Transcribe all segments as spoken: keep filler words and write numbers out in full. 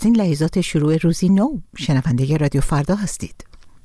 این لحظات شروع روزی نو، شنونده رادیو فردا هستید.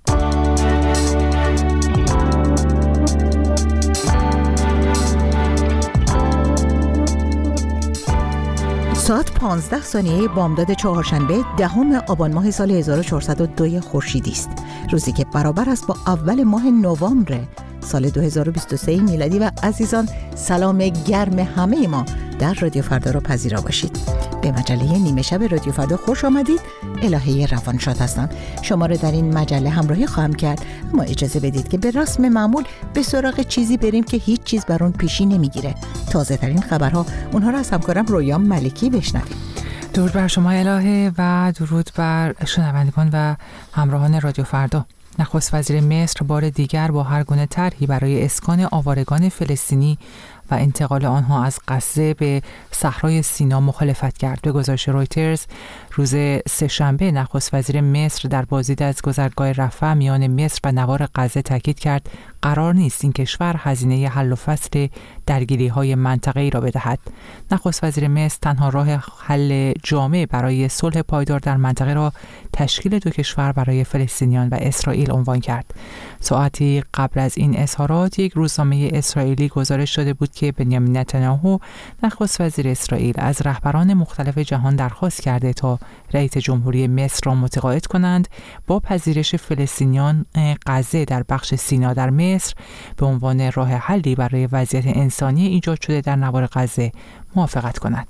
ساعت پانزده ثانیه بامداد چهارشنبه دهم آبان ماه سال هزار و چهارصد و دو خورشیدی است، روزی که برابر است با اول ماه نوامبر سال دو هزار و بیست و سه میلادی. و عزیزان، سلام گرم همه ما در رادیو فردا را پذیرا باشید. به مجله نیمه شب رادیو فردا خوش آمدید. الهه روانشاد هستم، شما را در این مجله همراهی خواهم کرد. اما اجازه بدید که به رسم معمول به سراغ چیزی بریم که هیچ چیز بر اون پیشی نمیگیره. تازه ترین خبرها، اونها را از همکارم رویا ملکی بشنویم. درود بر شما الهه و درود بر شنوندگان و همراهان رادیو فردا. نخست وزیر مصر بار دیگر با هر گونه طرحی برای اسکان آوارگان فلسطینی و انتقال آنها از غزه به صحرای سینا مخالفت کرد. به گزارش رویترز، روز سه‌شنبه نخست وزیر مصر در بازدید از گذرگاه رفح میان مصر و نوار غزه تاکید کرد قرار نیست این کشور هزینه حل و فصل درگیری‌های منطقه‌ای را بدهد. نخست وزیر مصر تنها راه حل جامع برای صلح پایدار در منطقه را تشکیل دو کشور برای فلسطینیان و اسرائیل عنوان کرد. ساعتی قبل از این اظهارات، یک روزنامه اسرائیلی گزارش داده بود که بنیامین نتانیاهو نخست وزیر اسرائیل از رهبران مختلف جهان درخواست کرده تا رئیس جمهوری مصر را متقاعد کنند با پذیرش فلسطینیان غزه در بخش سینا در مصر به عنوان راه حلی برای وضعیت انسانی ایجاد شده در نوار غزه موافقت کند.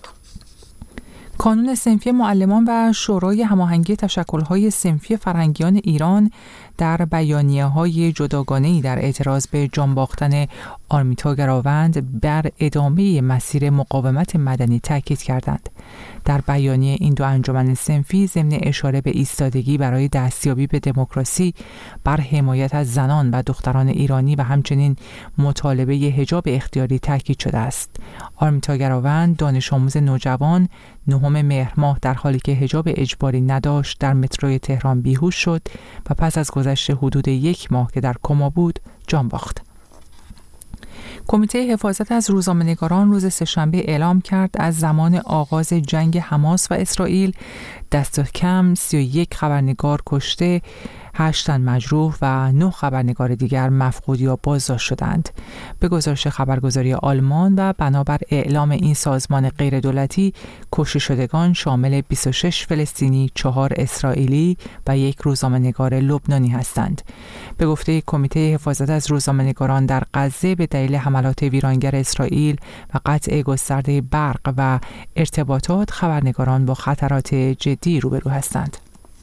کانون صنفی معلمان و شورای هماهنگی تشکل‌های صنفی فرهنگیان ایران در بیانیه‌های جداگانه‌ای در اعتراض به جان باختن آرمیتا گراوند بر ادامه مسیر مقاومت مدنی تاکید کردند. در بیانیه این دو انجمن صنفی ضمن اشاره به ایستادگی برای دستیابی به دموکراسی، بر حمایت از زنان و دختران ایرانی و همچنین مطالبه حجاب اختیاری تاکید شده است. آرمیتا گراوند، دانش آموز نوجوان، نهم مهر ماه در حالی که حجاب اجباری نداشت در متروی تهران بیهوش شد و پس از گذشت حدود یک ماه که در کما بود جان باخت. کمیته حفاظت از روزنامه‌نگاران روز سه‌شنبه اعلام کرد از زمان آغاز جنگ حماس و اسرائیل دست کم سی و یک خبرنگار کشته، هشت تن مجروح و نه خبرنگار دیگر مفقود یا بازداشت شدند. به گزارش خبرگزاری آلمان و بنابر اعلام این سازمان غیردولتی، کشته شدگان شامل بیست و شش فلسطینی، چهار اسرائیلی و یک روزنامه‌نگار لبنانی هستند. به گفته کمیته حفاظت از روزنامه‌نگاران، در غزه به دلیل حملات ویرانگر اسرائیل و قطع گسترده برق و ارتباطات، خبرنگاران با خطرات جدی روبرو هستند.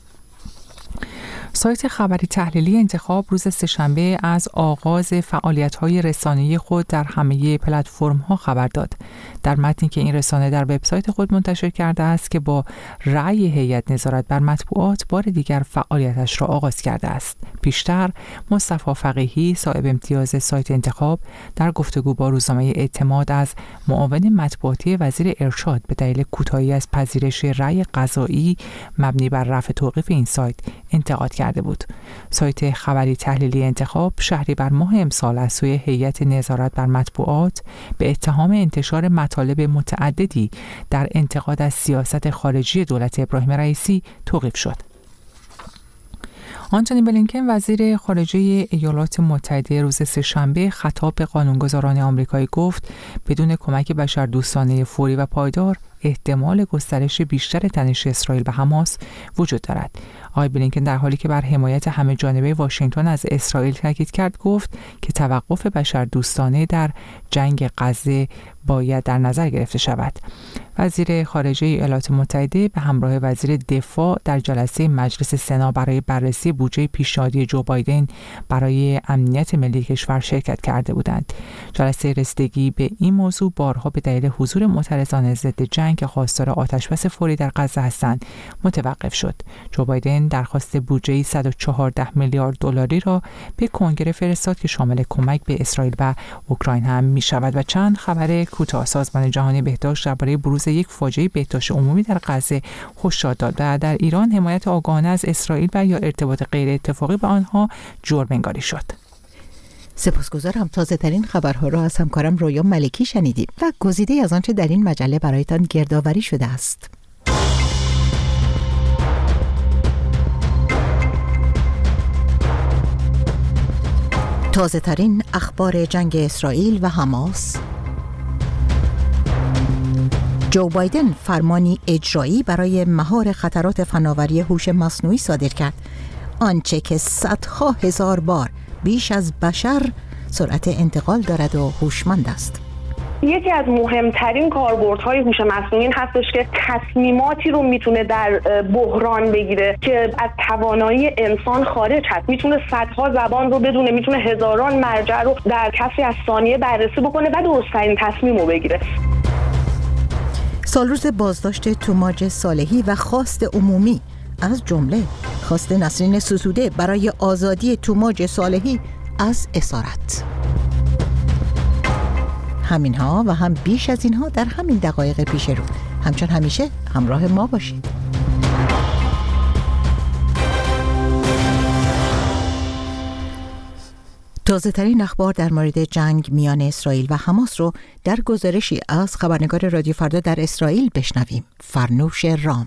سایت خبری تحلیلی انتخاب روز سه‌شنبه از آغاز فعالیت‌های رسانه‌ای خود در همه پلتفرم‌ها خبر داد. در متنی که این رسانه در وبسایت خود منتشر کرده است که با رأی هیئت نظارت بر مطبوعات بار دیگر فعالیتش را آغاز کرده است. پیشتر مصطفی فقیهی، صاحب امتیاز سایت انتخاب، در گفتگو با روزنامه اعتماد از معاون مطبوعاتی وزیر ارشاد به دلیل کوتاهی از پذیرش رأی قضایی مبنی بر رفع توقیف این سایت انتقاد کرده بود. سایت خبری تحلیلی انتخاب شهریور ماه امسال از سوی هیئت نظارت بر مطبوعات به اتهام انتشار مطالب متعددی در انتقاد از سیاست خارجی دولت ابراهیم رئیسی توقیف شد. آنتونی بلینکن، وزیر خارجه ایالات متحده، روز سه‌شنبه خطاب به قانونگذاران آمریکایی گفت بدون کمک بشردوستانه فوری و پایدار احتمال گسترش بیشتر تنش اسرائیل و حماس وجود دارد. آقای بلینکن در حالی که بر حمایت همه جانبه واشنگتن از اسرائیل تاکید کرد، گفت که توقف بشردوستانه در جنگ غزه باید در نظر گرفته شود. وزیر خارجه ایالات متحده به همراه وزیر دفاع در جلسه مجلس سنا برای بررسی بودجه پیشنهادی جو بایدن برای امنیت ملی کشور شرکت کرده بودند. جلسه رسیدگی به این موضوع بارها به دلیل حضور معترضان ضد جنگ که خواستار آتشبس فوری در غزه هستند متوقف شد. جو بایدن درخواست بودجه صد و چهارده میلیارد دلاری را به کنگره فرستاد که شامل کمک به اسرائیل و اوکراین هم می شود. و چند خبر کوتاه: سازمان جهانی بهداشت درباره بروز یک فاجعه بهداشت عمومی در غزه هشدار داد و در ایران حمایت آگاهانه از اسرائیل و یا ارتباط غیر اتفاقی با آنها جرم انگاری شد. سپاسگزارم. تازه ترین خبرها را از همکارم رویا ملکی شنیدیم و گزیده از آنچه در این مجله برایتان گردآوری شده است. تازه ترین اخبار جنگ اسرائیل و حماس. جو بایدن فرمانی اجرایی برای مهار خطرات فناوری هوش مصنوعی صادر کرد، آنچه که صدها هزار بار بیش از بشر سرعت انتقال دارد و هوشمند است. یکی از مهمترین کاربردهای هوش مصنوعی هستش که تصمیماتی رو میتونه در بحران بگیره که از توانایی انسان خارج هست. میتونه صدها زبان رو بدونه، میتونه هزاران مرجع رو در کسری از ثانیه بررسی بکنه و درست‌ترین تصمیم رو بگیره. سالروز بازداشت توماج صالحی و خواست عمومی، از جمله خواست نسرین ستوده برای آزادی توماج صالحی از اسارت. همینها و هم بیش از اینها در همین دقایق پیش رو. همچون همیشه همراه ما باشید. تازه ترین اخبار در مورد جنگ میان اسرائیل و حماس رو در گزارشی از خبرنگار رادیو فردا در اسرائیل بشنویم. فرنوش رام.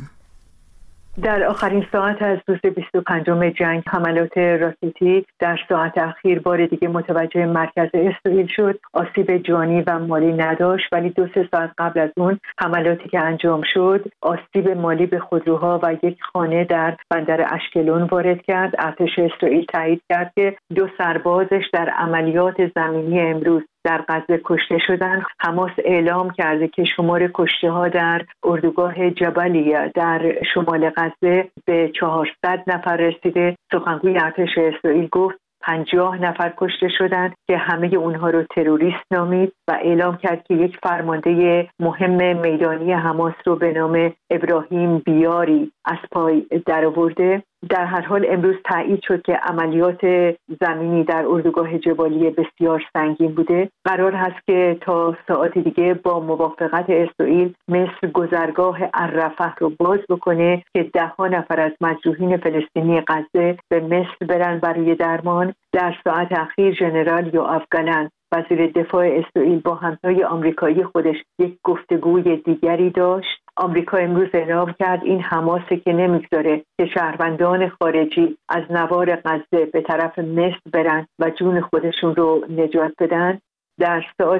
در آخرین ساعت از روز بیست و پنجم جنگ، حملات راکتی در ساعت اخیر بار دیگه متوجه مرکز اسرائیل شد. آسیب جانی و مالی نداشت، ولی دو سه ساعت قبل از اون حملاتی که انجام شد آسیب مالی به خودروها و یک خانه در بندر اشکلون وارد کرد. ارتش اسرائیل تایید کرد که دو سربازش در عملیات زمینی امروز در غزه کشته شدند. حماس اعلام کرده که شمار کشته‌ها در اردوگاه جبلیه در شمال غزه به چهارصد نفر رسیده. سخنگوی ارتش اسرائیل گفت پنجاه نفر کشته شدند که همه اونها رو تروریست نامید و اعلام کرد که یک فرمانده مهم میدانی حماس رو به نام ابراهیم بیاری از پای درآورده. در هر حال امروز تایید شد که عملیات زمینی در اردوگاه جبالیه بسیار سنگین بوده. قرار هست که تا ساعت دیگه با موافقت اسرائیل مصر گذرگاه الرفح رو باز بکنه که ده ها نفر از مجروحین فلسطینی غزه به مصر برن برای درمان. در ساعت اخیر ژنرال یوآف گالنت وزیر دفاع اسرائیل با همتای آمریکایی خودش یک گفتگوی دیگری داشت. آمریکا امروز اعلام کرد این حماسه که نمیگذاره که شهروندان خارجی از نوار غزه به طرف مصر برن و جون خودشون رو نجات بدن. در ساعت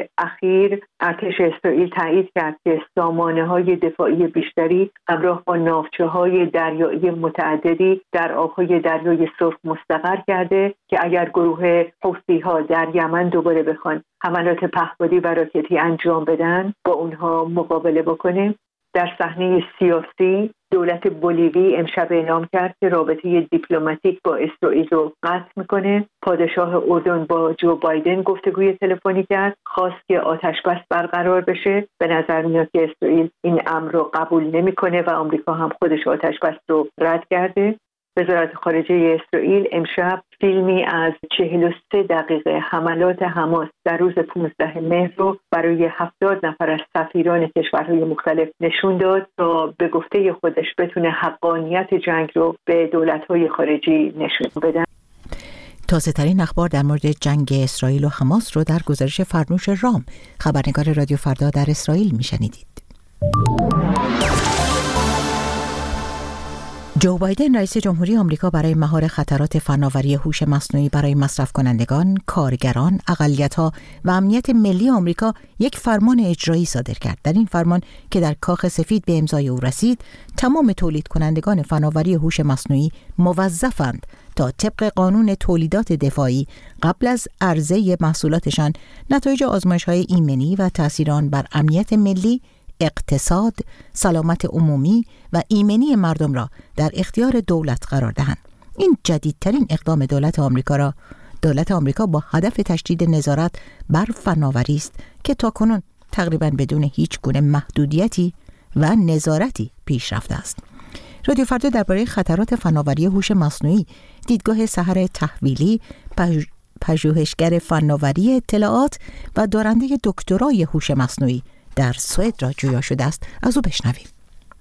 اخیر ارتش اسرائیل تایید کرد که سامانه‌های دفاعی بیشتری همراه با ناوچه‌های دریایی متعددی در آب‌های دریای سرخ مستقر کرده که اگر گروه حوثی‌ها در یمن دوباره بخوان حملات پهپادی و راکتی انجام بدن با اونها مقابله بکنه. در صحنه سیاسی دولت بولیوی امشب اعلام کرد که رابطه دیپلماتیک با اسرائیل رو قطع میکنه. پادشاه اردن با جو بایدن گفتگوی تلفنی کرد، خواست که آتشبس برقرار بشه. به نظر میاد که اسرائیل این امر رو قبول نمیکنه و آمریکا هم خودش آتشبس رو رد کرده. وزارت خارجه اسرائیل امشب فیلمی از چهل و سه دقیقه حملات حماس در روز پانزده مهر رو برای هفتاد نفر از سفیران کشورهای مختلف نشون داد تا به گفته خودش بتونه حقانیت جنگ رو به دولت‌های خارجی نشون بده. تازه ترین اخبار در مورد جنگ اسرائیل و حماس رو در گزارش فرنوش رام، خبرنگار رادیو فردا در اسرائیل میشنیدید. جو بایدن رئیس جمهوری آمریکا برای مهار خطرات فناوری هوش مصنوعی برای مصرف کنندگان، کارگران، اقلیت‌ها و امنیت ملی آمریکا یک فرمان اجرایی صادر کرد. در این فرمان که در کاخ سفید به امضای او رسید، تمام تولید کنندگان فناوری هوش مصنوعی موظفند تا طبق قانون تولیدات دفاعی قبل از عرضه محصولاتشان نتایج آزمایش‌های ایمنی و تأثیر آن بر امنیت ملی، اقتصاد، سلامت عمومی و ایمنی مردم را در اختیار دولت قرار دهند. این جدیدترین اقدام دولت آمریکا را دولت آمریکا با هدف تشدید نظارت بر فناوری است که تاکنون تقریباً بدون هیچ گونه محدودیتی و نظارتی پیش رفته است. رادیو فردا درباره خطرات فناوری هوش مصنوعی دیدگاه سحر تحویلی، پژوهشگر فناوری اطلاعات و دارنده دکترای هوش مصنوعی در سوئد را جویا شده است. از او بشنویم.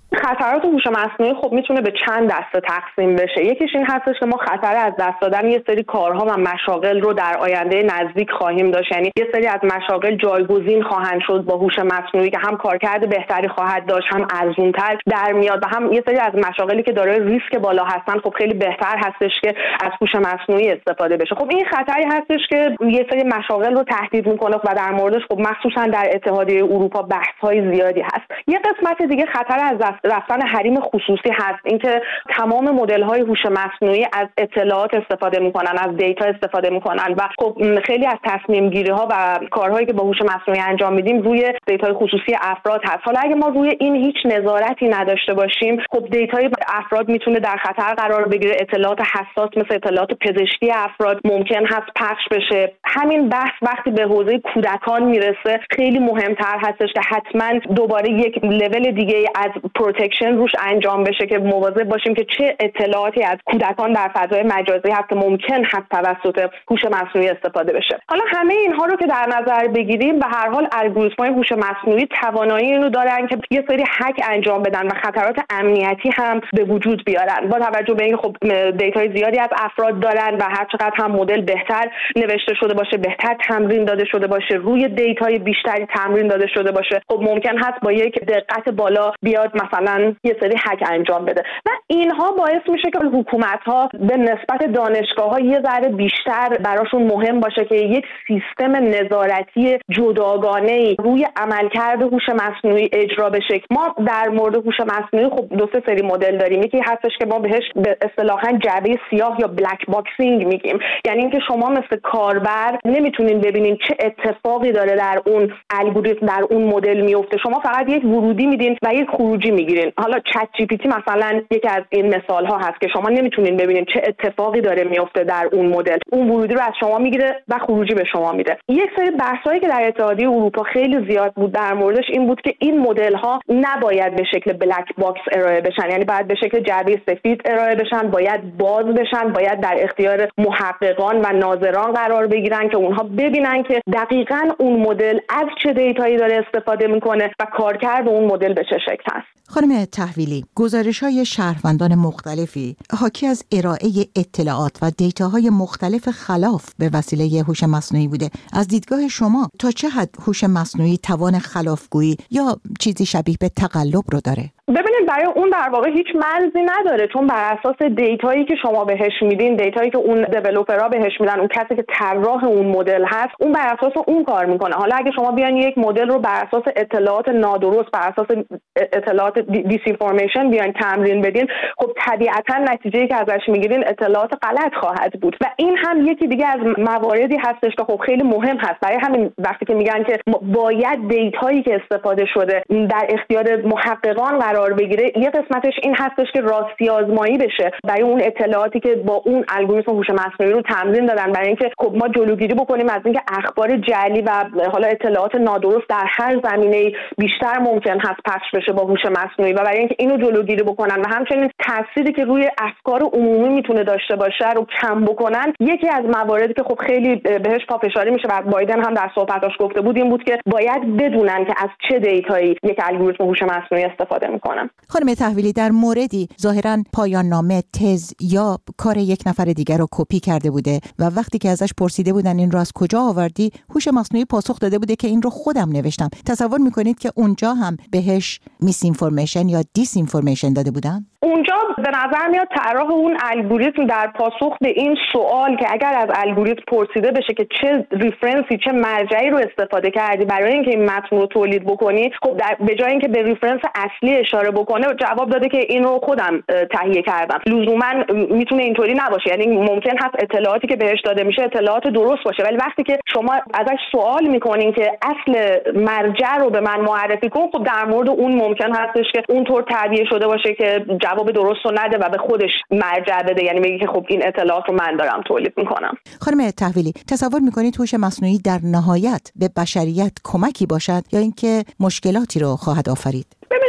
خطرات هوش مصنوعی خب میتونه به چند دسته تقسیم بشه. یکیش این هستش که ما خطر از دست دادن یه سری کارها و مشاغل رو در آینده نزدیک خواهیم داشت، یعنی یه سری از مشاغل جایگزین خواهند شد با هوش مصنوعی که هم کارکرد بهتری خواهد داشت، هم ارزان‌تر در میاد و هم یه سری از مشاغلی که داره ریسک بالا هستن خب خیلی بهتر هستش که از هوش مصنوعی استفاده بشه. خب این خطری هستش که یه سری مشاغل رو تهدید میکنه و در موردش خب مخصوصا در اتحادیه اروپا بحث‌های زیادی هست. یه قسمت دیگه خطر از رفتن حریم خصوصی هست، اینکه تمام مدل‌های هوش مصنوعی از اطلاعات استفاده میکنن، از دیتا استفاده میکنن و خب خیلی از تصمیم گیری ها و کارهایی که با هوش مصنوعی انجام میدیم روی دیتای خصوصی افراد هست. حالا اگه ما روی این هیچ نظارتی نداشته باشیم خب دیتای افراد میتونه در خطر قرار بگیره، اطلاعات حساس مثل اطلاعات پزشکی افراد ممکن هست پخش بشه. همین بحث وقتی به حوزه کودکان میرسه خیلی مهمتر هستش که حتما دوباره یک لول دیگه از پروتکشن روش انجام بشه که مواظب باشیم که چه اطلاعاتی از کودکان در فضای مجازی هست که ممکن هست توسط هوش مصنوعی استفاده بشه. حالا همه اینها رو که در نظر بگیریم به هر حال الگوریتم‌های هوش مصنوعی توانایی اینو دارن که یه سری هک انجام بدن و خطرات امنیتی هم به وجود بیارن، با توجه به اینکه خب دیتای زیادی از افراد دارن و هر چقدر هم مدل بهتر نوشته شده باشه، بهتر تمرین داده شده باشه، روی دیتای بیشتری تمرین داده شده باشه، خب ممکن هست با یک دقت بالا بیاد مثلا یه سری هک انجام بده و اینها باعث میشه که حکومت‌ها به نسبت دانشگاه‌ها یه ذره بیشتر براشون مهم باشه که یک سیستم نظارتی جداگانه‌ای روی عملکرد هوش مصنوعی اجرا بشه. ما در مورد هوش مصنوعی خب دو سه سری مدل داریم. یکی هستش که ما بهش به اصطلاحاً جعبه سیاه یا بلک باکسینگ میگیم، یعنی اینکه شما مثل کاربر نمیتونین ببینین چه اتفاقی داره در اون الگوریتم در اون مدل میفته، شما فقط یک ورودی میدین و یک خروجی میگیرین. حالا چت جی پی تی مثلا یکی از این مثال ها هست که شما نمیتونین ببینین چه اتفاقی داره میفته در اون مدل، اون ورودی رو از شما میگیره و خروجی به شما میده. یک سری بحثایی که در اتحادیه اروپا خیلی زیاد بود در موردش این بود که این مدل ها نباید به شکل بلک باکس ارائه بشن، یعنی باید به شکل جعبه سفید ارائه بشن، باید باز بشن، باید در اختیار محققان و ناظران قرار بگیرن که اونها ببینن که دقیقاً اون مدل از چه دیتایی داره استفاده میکنه و کارکرد اون مدل به چه شکل هست. خانم تحویلی، گزارش‌های شهروندان مختلفی حاکی از ارائه اطلاعات و دیتاهای مختلف خلاف به وسیله هوش مصنوعی بوده. از دیدگاه شما تا چه حد هوش مصنوعی توان خلافگویی یا چیزی شبیه به تقلب رو داره؟ ببینید برای اون در واقع هیچ مرزی نداره، چون بر اساس دیتایی که شما بهش میدین، دیتایی که اون دیولپرها بهش میدن، اون کسی که طراح اون مدل هست، اون بر اساس اون کار میکنه. حالا اگه شما بیان یک مدل رو بر اساس اطلاعات نادرست، بر اساس اطلاعات دیس اینفورمیشن بیان تمرین بدین، خب طبیعتا نتیجه‌ای که ازش میگیرین اطلاعات غلط خواهد بود و این هم یکی دیگه از مواردی هستش که خب خیلی مهم هست. برای همین وقتی که میگن که باید دیتایی که استفاده شده در اختیار محققان قرار بگیره، یه قسمتش این هستش که راستی آزمایی بشه برای اون اطلاعاتی که با اون الگوریتم هوش مصنوعی رو تمرین دادن، برای اینکه خب ما جلوگیری بکنیم از اینکه اخبار جعلی و حالا اطلاعات نادرست در هر زمینه بیشتر ممکن هست پخش بشه با هوش مصنوعی و برای اینکه اینو جلوگیری بکنن و همچنین تأثیری که روی افکار عمومی میتونه داشته باشه رو کم بکنن. یکی از مواردی که خب خیلی بهش پافشاری میشه و بایدن هم در صحبتاش گفته بود این بود که باید بدونن که از چه دیتایی یک الگوریتم هوش مصنوعی استفاده میکنن. خانم تحویلی، در موردی ظاهراً پایان نامه، تز یا کار یک نفر دیگر رو کپی کرده بوده و وقتی که ازش پرسیده بودن این رو از کجا آوردی، هوش مصنوعی پاسخ داده بوده که این رو خودم نوشتم. تصور میکنید که اونجا هم بهش میس اینفورمیشن یا دیس اینفورمیشن داده بودن؟ اونجا به نظر میاد طراح اون الگوریتم در پاسخ به این سوال که اگر از الگوریتم پرسیده بشه که چه ریفرنسی، چه مرجعی رو استفاده کردی برای اینکه این متن رو تولید بکنی، خب در به جای اینکه به ریفرنس اصلی اشاره بکنه جواب داده که این رو خودم تهیه کردم. لزوما میتونه اینطوری نباشه، یعنی ممکن هست اطلاعاتی که بهش داده میشه اطلاعات درست باشه، ولی وقتی که شما ازش سوال میکنین که اصل مرجع رو به من معرفی کن، خب در مورد اون ممکن هستش که اونطور تعبیه شده باشه که جواب درست رو نده و به خودش مرجع بده، یعنی بگه که خب این اطلاعات رو من دارم تولید میکنم. خانم تحویلی، تصور میکنید هوش مصنوعی در نهایت به بشریت کمکی باشد یا اینکه مشکلاتی رو خواهد آفرید؟ ببینید مثل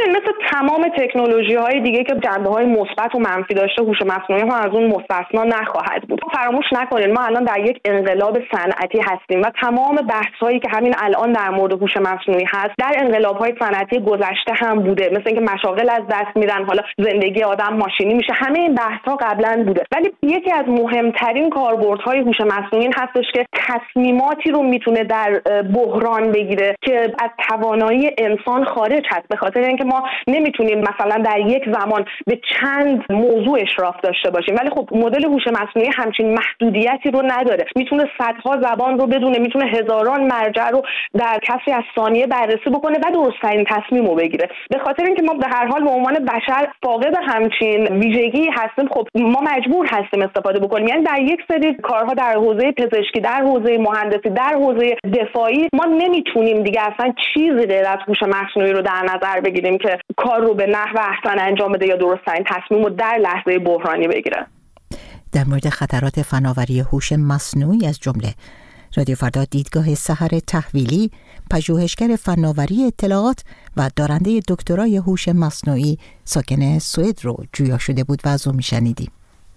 تمام تکنولوژی‌های دیگه که جنبه‌های مثبت و منفی داشته، هوش مصنوعی هم از اون مستثنا نخواهد بود. فراموش نکنید ما الان در یک انقلاب صنعتی هستیم و تمام بحث‌هایی که همین الان در مورد هوش مصنوعی هست در انقلاب‌های صنعتی گذشته هم بوده، مثل اینکه مشاغل از دست میرن، حالا زندگی آدم ماشینی میشه. همه این بحث‌ها قبلا بوده، ولی یکی از مهمترین کاربردهای هوش مصنوعی این هستش که تصمیماتی رو میتونه در بحران بگیره که از توانایی انسان خارج هست، به خاطر اینکه ما نمیتونیم مثلا در یک زمان به چند موضوع اشراف داشته باشیم، ولی خب مدل هوش مصنوعی همچین محدودیتی رو نداره، میتونه صدها زبان رو بدونه، میتونه هزاران مرجع رو در کسری از ثانیه بررسی بکنه و درست‌ترین تصمیم رو بگیره. به خاطر اینکه ما به هر حال به عنوان بشر فاقد همچین ویژگی هستیم، خب ما مجبور هستیم استفاده بکنیم. یعنی در یک سری کارها در حوزه پزشکی، در حوزه مهندسی، در حوزه دفاعی ما نمیتونیم دیگه اصلا چیزی غیر از هوش مصنوعی رو در نظر بگیریم که کار رو به نحو احسن انجام بده یا درست‌ترین تصمیم رو در لحظه بحرانی بگیره. در مورد خطرات فناوری هوش مصنوعی از جمله رادیو فردا دیدگاه سحر تحویلی، پژوهشگر فناوری اطلاعات و دارنده دکترای هوش مصنوعی ساکن سوئد رو جویا شده بود و از او میشنیدیم.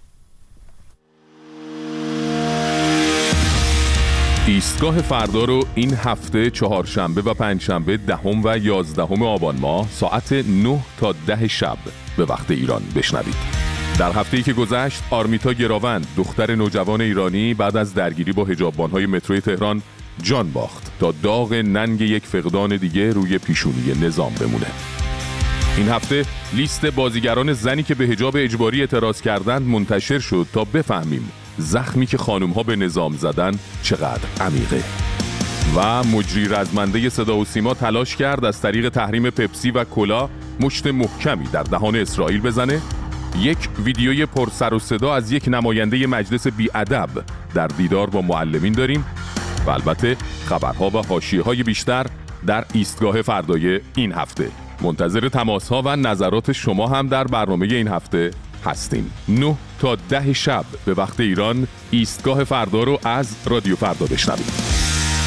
ایستگاه فردا رو این هفته چهارشنبه و پنجشنبه دهم و یازدهم آبان ماه ساعت نه تا ده شب به وقت ایران بشنوید. در هفته‌ای که گذشت آرمیتا گراوند، دختر نوجوان ایرانی، بعد از درگیری با حجاببان‌های متروی تهران جان باخت تا داغ ننگ یک فقدان دیگه روی پیشونی نظام بمونه. این هفته لیست بازیگران زنی که به حجاب اجباری اعتراض کردند منتشر شد تا بفهمیم زخمی که خانم‌ها به نظام زدن چقدر عمیقه. و مجری رزمنده صدا و سیما تلاش کرد از طریق تحریم پپسی و کولا مشت محکمی در دهان اسرائیل بزنه. یک ویدیوی پر سر و صدا از یک نماینده مجلس بی‌ادب در دیدار با معلمین داریم و البته خبرها و حاشیه‌های بیشتر در ایستگاه فردای این هفته. منتظر تماس‌ها و نظرات شما هم در برنامه این هفته هستیم. نه تا ده شب به وقت ایران ایستگاه فردا رو از رادیو فردا بشنوید.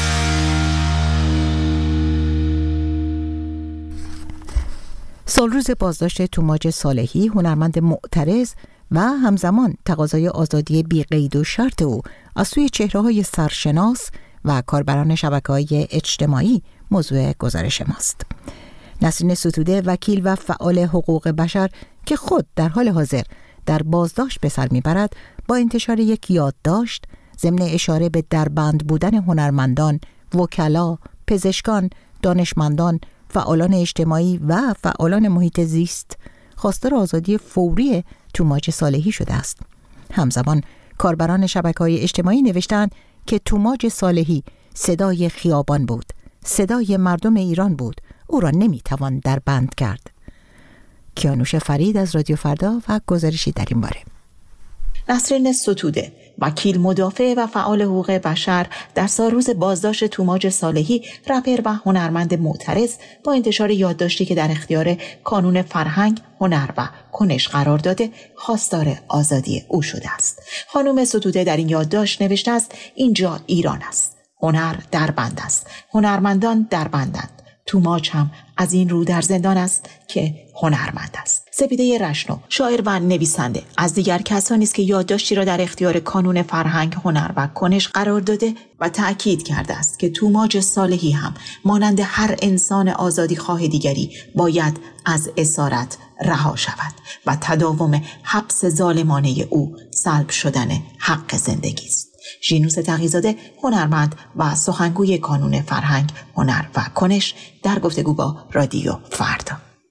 سالروز بازداشت توماج صالحی، هنرمند معترض و همزمان تقاضای آزادی بی قید و شرط او از سوی چهره‌های سرشناس و کاربران شبکه‌های اجتماعی موضوع گزارش ماست. نسرین ستوده، وکیل و فعال حقوق بشر که خود در حال حاضر در بازداشت به سر میبرد، با انتشار یک یادداشت ضمن اشاره به دربند بودن هنرمندان، وکلا، پزشکان، دانشمندان، فعالان اجتماعی و فعالان محیط زیست خواستار آزادی فوری توماج صالحی شده است. همزمان کاربران شبکه‌های اجتماعی نوشتند که توماج صالحی صدای خیابان بود، صدای مردم ایران بود، او را نمیتوان در بند کرد. کیانوش فرید از رادیو فردا و گزارشی در این باره. نسرین ستوده، وکیل مدافع و فعال حقوق بشر، در سالروز بازداشت توماج صالحی، رپر و هنرمند معترض، با انتشار یادداشتی که در اختیار کانون فرهنگ، هنر و کنش قرار داده، خواستار آزادی او شده است. خانم ستوده در این یادداشت نوشته است: اینجا ایران است. هنر در بند است. هنرمندان در بندند. توماج هم از این رو در زندان است که هنرمند است. سپیده رشنو، شاعر و نویسنده، از دیگر کسانی است که یادداشتی را در اختیار کانون فرهنگ، هنر و کنش قرار داده و تأکید کرده است که توماج صالحی هم مانند هر انسان آزادیخواه دیگری باید از اسارت رها شود و تداوم حبس ظالمانه او سلب شدن حق زندگی است. ژینوس تقی‌زاده، هنرمند و سخنگوی کانون فرهنگ، هنر و کنش، در گفتگو با رادیو فردا.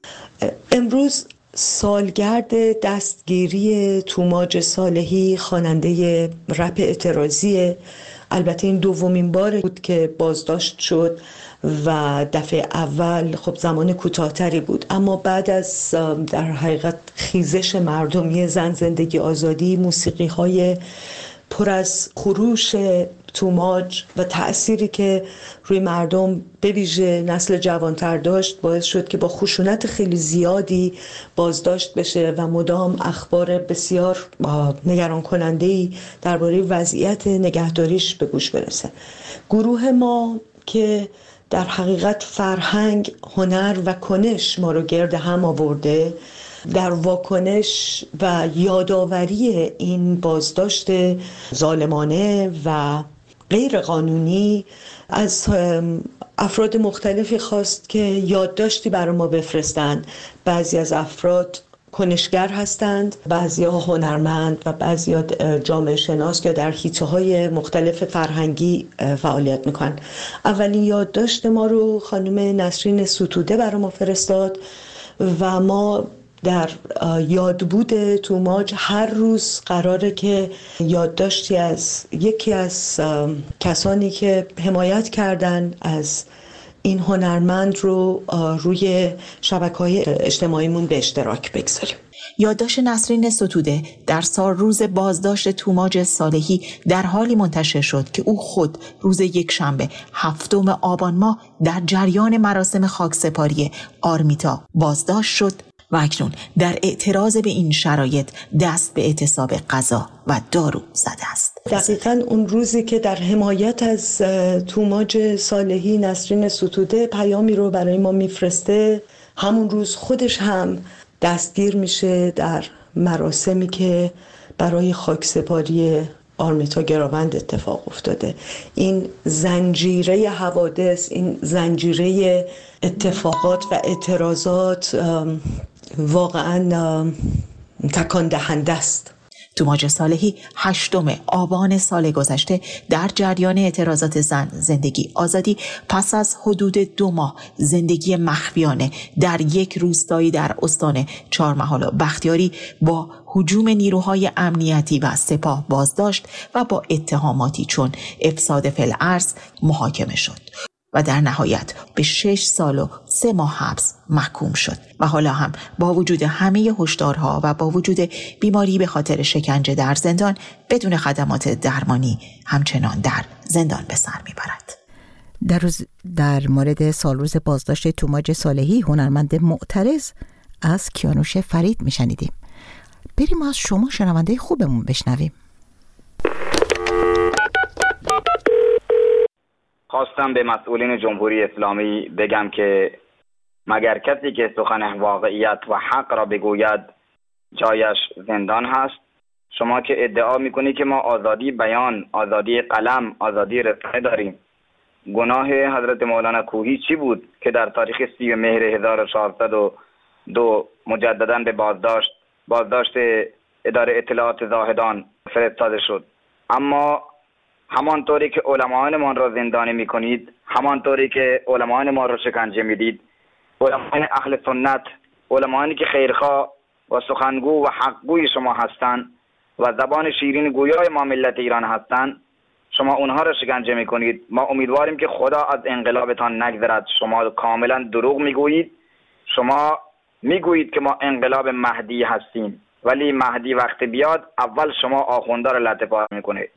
امروز سالگرد دستگیری توماج صالحی، خواننده رپ اعتراضی. البته این دومین بار بود که بازداشت شد و دفعه اول خب زمان کوتاه‌تری بود، اما بعد از در حقیقت خیزش مردمی زن، زندگی، آزادی، موسیقی‌های پر از خروش توماج و تأثیری که روی مردم به ویژه نسل جوانتر داشت، باعث شد که با خشونت خیلی زیادی بازداشت بشه و مدام اخبار بسیار نگران کننده‌ای درباره وضعیت نگهداریش به گوش برسه. گروه ما که در حقیقت فرهنگ، هنر و کنش ما رو گرد هم آورده. در واکنش و یادآوری این بازداشت ظالمانه و غیر قانونی از افراد مختلفی خواست که یادداشتی برای ما بفرستن. بعضی از افراد کنشگر هستند، بعضی‌ها هنرمند و بعضی‌ها جامعه شناس که در حیطه‌های مختلف فرهنگی فعالیت میکنن. اولین یادداشت ما رو خانم نسرین ستوده برای ما فرستاد و ما در یادبود توماج هر روز قراره که یادداشتی از یکی از کسانی که حمایت کردن از این هنرمند رو روی شبکه‌های اجتماعیمون به اشتراک بگذاریم. یادداشت نسرین ستوده در سال روز بازداشت توماج صالحی در حالی منتشر شد که او خود روز یک شنبه هفتم آبان ماه در جریان مراسم خاکسپاری آرمیتا بازداشت شد و اکنون در اعتراض به این شرایط دست به اعتصاب غذا و دارو زده است. دقیقاً اون روزی که در حمایت از توماج صالحی نسرین ستوده پیامی رو برای ما میفرسته، همون روز خودش هم دستگیر میشه در مراسمی که برای خاکسپاری آرمیتا گراوند اتفاق افتاده. این زنجیره حوادث، این زنجیره اتفاقات و اعتراضات واقعا تکان دهنده است. توماج صالحی هشتم آبان سال گذشته در جریان اعتراضات زن زندگی آزادی پس از حدود دو ماه زندگی مخفیانه در یک روستایی در استان چهارمحال و بختیاری با هجوم نیروهای امنیتی و سپاه بازداشت و با اتهاماتی چون افساد فی الارض محاکمه شد و در نهایت به شش سال و سه ماه حبس محکوم شد و حالا هم با وجود همه هشدارها و با وجود بیماری به خاطر شکنجه در زندان بدون خدمات درمانی همچنان در زندان به سر میبرد. در روز در مورد سالروز بازداشت توماج صالحی هنرمند معترض از کیانوش فرید میشنیدیم. بریم از شما شنونده خوبمون بشنویم. خواستم به مسئولین جمهوری اسلامی بگم که مگر کسی که سخن واقعیت و حق را بگوید جایش زندان هست. شما که ادعا میکنی که ما آزادی بیان، آزادی قلم، آزادی رسانه داریم، گناه حضرت مولانا کوهی چی بود که در تاریخ سی مهر هزار و چهارصد و دو مجددا به بازداشت بازداشت اداره اطلاعات زاهدان فرستاده شد؟ اما همانطوری که علماءان ما را زندانی میکنید، همانطوری که علماءان ما را شکنجه میدید، علماء اهل سنت، علماءانی که خیرخواه و سخنگو و حقگوی شما هستند و زبان شیرین گویای ما ملت ایران هستند، شما اونها را شکنجه میکنید. ما امیدواریم که خدا از انقلابتان نگذرد. شما کاملا دروغ میگویید. شما میگویید که ما انقلاب مهدی هستیم، ولی مهدی وقت بیاد اول شما آخونده را لطه پار میکنه.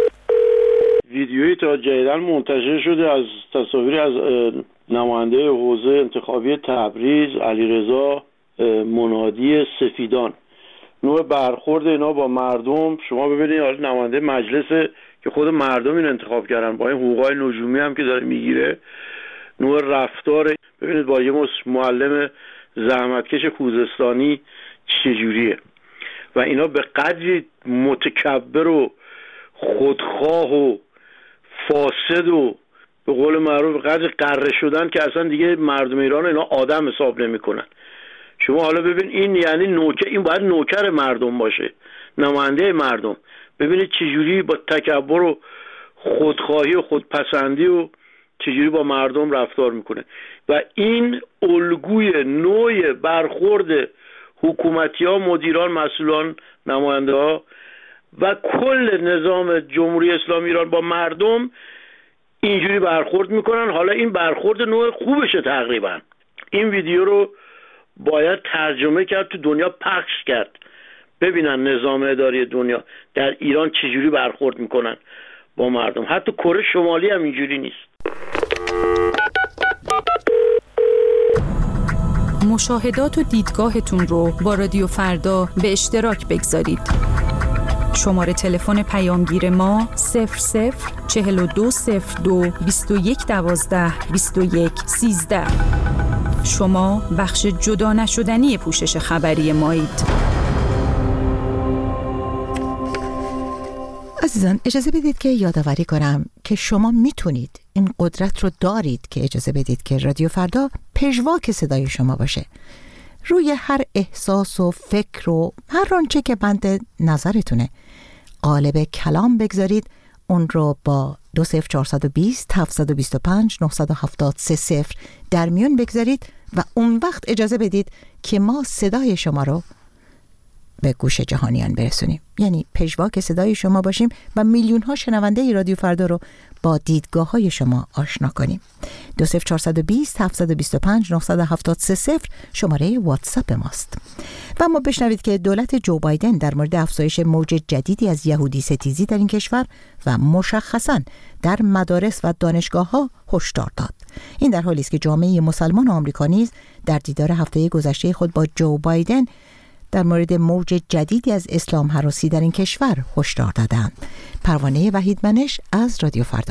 ویدیویی تا جدیداً منتشر شده از تصاویری از نماینده حوزه انتخابی تبریز علیرضا منادی سفیدان، نوع برخورد اینا با مردم. شما ببینید حالا نماینده مجلس که خود مردم این انتخاب کردن، با این حقوقای نجومی هم که داره میگیره، نوع رفتار ببینید با یه معلم زحمتکش خوزستانی چجوریه و اینا به قدری متکبر و خودخواه و فاسد و به قول معروف قدر قره شدن که اصلا دیگه مردم ایران اینا آدم حساب نمی کنن. شما حالا ببین این یعنی نوکر، این باید نوکر مردم باشه، نماینده مردم. ببینید چجوری با تکبر و خودخواهی و خودپسندی و چجوری با مردم رفتار میکنه و این الگوی نوع برخورد حکومتی ها، مدیران، مسئولان، نماینده ها و کل نظام جمهوری اسلامی ایران با مردم اینجوری برخورد میکنن. حالا این برخورد نوع خوبشه. تقریبا این ویدیو رو باید ترجمه کرد، تو دنیا پخش کرد، ببینن نظام اداری دنیا در ایران چجوری برخورد میکنن با مردم. حتی کره شمالی هم اینجوری نیست. مشاهدات و دیدگاهتون رو با رادیو فردا به اشتراک بگذارید. شماره تلفن پیامگیر ما صفر صفر چهل و دو صفر دو بیست و یک دوازده بیست و یک سیزده. شما بخش جدا نشدنی پوشش خبری مایید. عزیزان اجازه بدید که یادآوری کنم که شما میتونید، این قدرت رو دارید که اجازه بدید که رادیو فردا پژواک صدای شما باشه. روی هر احساس و فکر و هر آنچه که بند نظرتونه قالب کلام بگذارید، اون رو با دو صفر چهارصد و بیست هفتصد و بیست و پنج نهصد و هفتاد سه صفر در میون بگذارید و اون وقت اجازه بدید که ما صدای شما رو به گوش جهانیان برسونیم، یعنی پژواک صدای شما باشیم و میلیون ها شنونده رادیو فردا رو با دیدگاه های شما آشنا کنیم. دو صفر چهارصد و بیست هفتصد و بیست و پنج نهصد و هفتاد سه صفر شماره واتساپ ماست. و ما بشنوید که دولت جو بایدن در مورد افزایش موج جدیدی از یهودی ستیزی در این کشور و مشخصاً در مدارس و دانشگاه ها هشدار داد. این در حالی است که جامعه مسلمان آمریکا نیز در دیدار هفته گذشته خود با جو بایدن در مورد موج جدیدی از اسلام هراسی در این کشور هشدار دادند. پروانه وحیدمنش از رادیو فردا.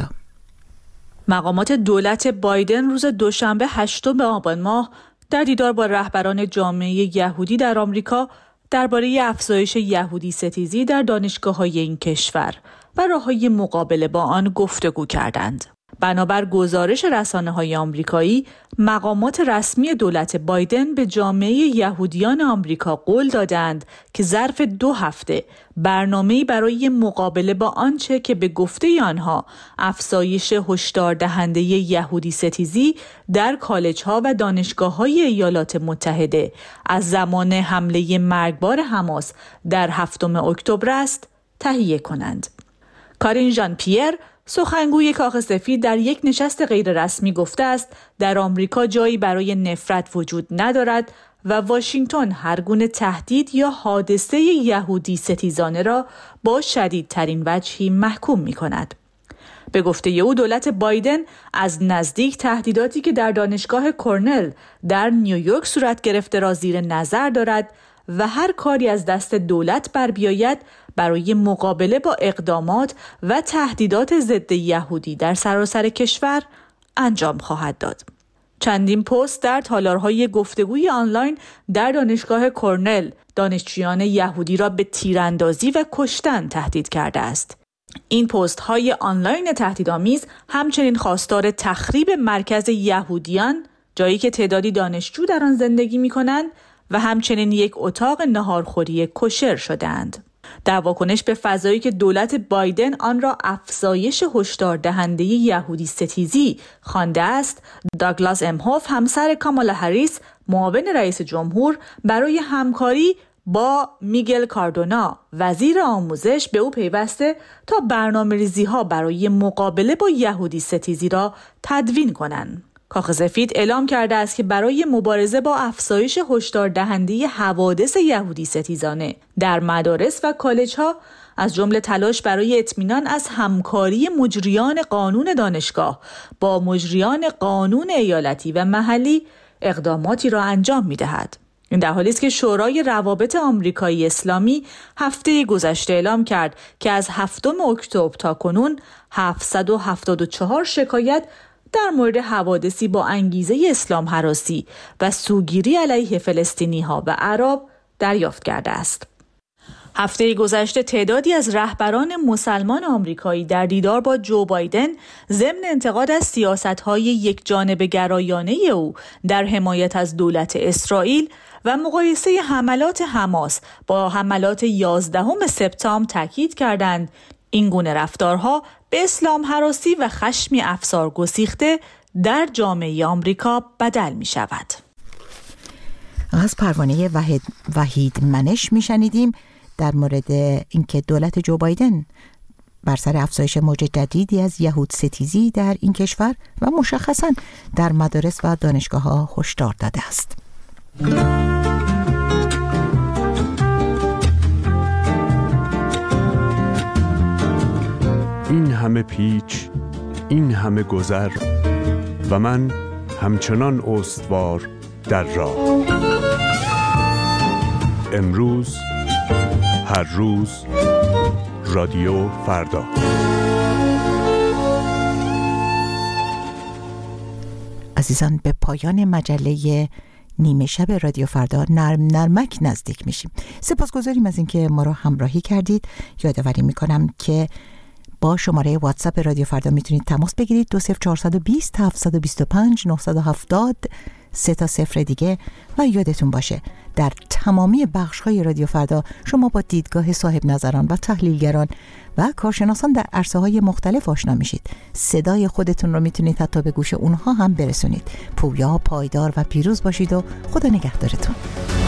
مقامات دولت بایدن روز دوشنبه هشتم آبان ماه در دیدار با رهبران جامعه یهودی در آمریکا درباره افزایش یهودی ستیزی در دانشگاه‌های این کشور و راه‌های مقابله با آن گفتگو کردند. بنابر گزارش رسانه‌های آمریکایی، مقامات رسمی دولت بایدن به جامعه یهودیان آمریکا قول دادند که ظرف دو هفته برنامه‌ای برای مقابله با آنچه که به گفته آنها افزایش هشدار دهنده یهودی ستیزی در کالج‌ها و دانشگاه‌های ایالات متحده از زمان حمله مرگبار حماس در هفتم اکتبر است، تهیه کنند. کارین ژان پیر، سخنگوی کاخ سفید، در یک نشست غیررسمی گفته است در آمریکا جایی برای نفرت وجود ندارد و واشنگتن هر گونه تهدید یا حادثه یهودی ستیزانه را با شدیدترین وجهی محکوم می کند. به گفته او دولت بایدن از نزدیک تهدیداتی که در دانشگاه کرنل در نیویورک صورت گرفته را زیر نظر دارد و هر کاری از دست دولت بر بیاید برای مقابله با اقدامات و تهدیدات ضد یهودی در سراسر کشور انجام خواهد داد. چندین پست در تالارهای گفتگوی آنلاین در دانشگاه کرنل دانشجویان یهودی را به تیراندازی و کشتن تهدید کرده است. این پست های آنلاین تهدیدآمیز همچنین خواستار تخریب مرکز یهودیان، جایی که تعدادی دانشجو در آن زندگی می کنند، و همچنین یک اتاق ناهارخوری کوشر شدند. در واکنش به فضایی که دولت بایدن آن را افزایش هشدار دهنده یهودی ستیزی خوانده است، داگلاس امهوف، همسر کامالا هریس، معاون رئیس جمهور، برای همکاری با میگل کاردونا، وزیر آموزش، به او پیوسته تا برنامه‌ریزی‌ها برای مقابله با یهودی ستیزی را تدوین کنند. کاخ سفید اعلام کرده است که برای مبارزه با افزایش هشدار دهنده حوادث یهودی ستیزانه در مدارس و کالج‌ها، از جمله تلاش برای اطمینان از همکاری مجریان قانون دانشگاه با مجریان قانون ایالتی و محلی، اقداماتی را انجام می‌دهد. این در حالی است که شورای روابط آمریکایی اسلامی هفته گذشته اعلام کرد که از هفتم اکتبر تا کنون هفتصد و هفتاد و چهار شکایت در مورد حوادثی با انگیزه اسلام هراسی و سوگیری علیه فلسطینی ها و عرب دریافت کرده است. هفته گذشته تعدادی از رهبران مسلمان آمریکایی در دیدار با جو بایدن ضمن انتقاد از سیاست‌های یکجانبه گرایانه او در حمایت از دولت اسرائیل و مقایسه حملات حماس با حملات یازدهم سپتامبر تاکید کردند این گونه رفتارها به اسلام هراسی و خشمی افسار گسیخته در جامعه آمریکا بدل می شود. از پروانه وحید, وحید منش می شنیدیم در مورد اینکه دولت جو بایدن بر سر افزایش موج جدیدی از یهود ستیزی در این کشور و مشخصاً در مدارس و دانشگاه ها هشدار داده است. این همه پیچ، این همه گذر و من همچنان استوار در راه. امروز هر روز رادیو فردا. عزیزان، به پایان مجله نیمه شب رادیو فردا نرم نرمک نزدیک میشیم. سپاسگزاریم از اینکه ما را همراهی کردید. یادآوری میکنم که با شماره واتساپ رادیو فردا میتونید تماس بگیرید دو صفر چهار دو صفر هفت دو پنج نه هفت صفر سه تا صفر دیگه. و یادتون باشه در تمامی بخش‌های رادیو فردا شما با دیدگاه صاحب نظران و تحلیلگران و کارشناسان در عرصه‌های مختلف آشنا میشید. صدای خودتون رو میتونید حتی به گوش اونها هم برسونید. پویا، پایدار و پیروز باشید و خدا نگهدارتون.